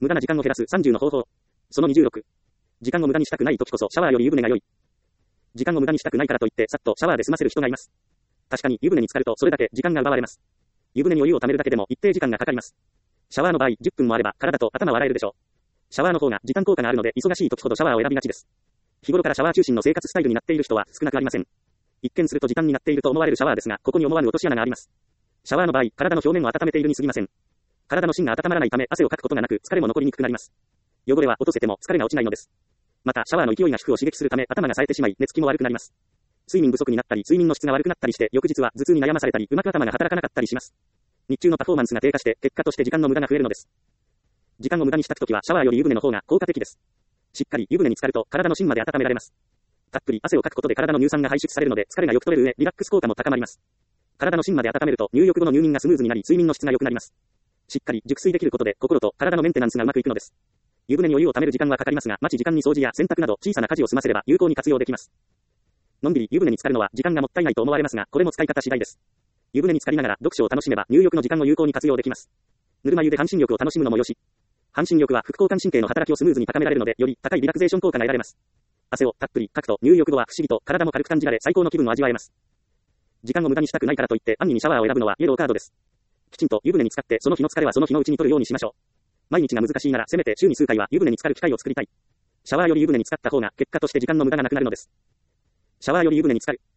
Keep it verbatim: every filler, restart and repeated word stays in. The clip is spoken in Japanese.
無駄な時間を減らすさんじゅうの方法。そのにじゅうろく。時間を無駄にしたくない時こそシャワーより湯船が良い。時間を無駄にしたくないからといってさっとシャワーで済ませる人がいます。確かに湯船に浸かるとそれだけ時間が奪われます。湯船にお湯を溜めるだけでも一定時間がかかります。シャワーの場合じゅっぷんもあれば体と頭を洗えるでしょう。シャワーの方が時間効果があるので忙しい時ほどシャワーを選びがちです。日頃からシャワー中心の生活スタイルになっている人は少なくありません。一見すると時間になっていると思われるシャワーですが、ここに思わぬ落とし穴があります。シャワーの場合、体の表面を温めているに過ぎません。体の芯が温まらないため汗をかくことがなく疲れも残りにくくなります。汚れは落とせても疲れが落ちないのです。またシャワーの勢いが皮膚を刺激するため頭が冴えてしまい寝つきも悪くなります。睡眠不足になったり睡眠の質が悪くなったりして翌日は頭痛に悩まされたりうまく頭が働かなかったりします。日中のパフォーマンスが低下して結果として時間の無駄が増えるのです。時間を無駄にしたくときはシャワーより湯船の方が効果的です。しっかり湯船に浸かると体の芯まで温められます。たっぷり汗をかくことで体の乳酸が排出されるので疲れがよく取れる上リラックス効果も高まります。体の芯まで温めると入浴後の入眠がスムーズになり睡眠の質が良くなります。しっかり熟睡できることで心と体のメンテナンスがうまくいくのです。湯船にお湯を溜める時間はかかりますが待ち時間に掃除や洗濯など小さな家事を済ませれば有効に活用できます。のんびり湯船に浸かるのは時間がもったいないと思われますがこれも使い方次第です。湯船に浸かりながら読書を楽しめば入浴の時間を有効に活用できます。ぬるま湯で半身浴を楽しむのもよし。半身浴は副交感神経の働きをスムーズに高められるのでより高いリラクゼーション効果が得られます。汗をたっぷりかくと入浴後は不思議と体も軽く感じられ最高の気分を味わえます。時間を無駄にしたくないからといって安易にシャワーを選ぶのはイエローカードです。きちんと湯船に浸かってその日の疲れはその日のうちに取るようにしましょう。毎日が難しいならせめて週に数回は湯船に浸かる機会を作りたい。シャワーより湯船に浸かった方が結果として時間の無駄がなくなるのです。シャワーより湯船に浸かる。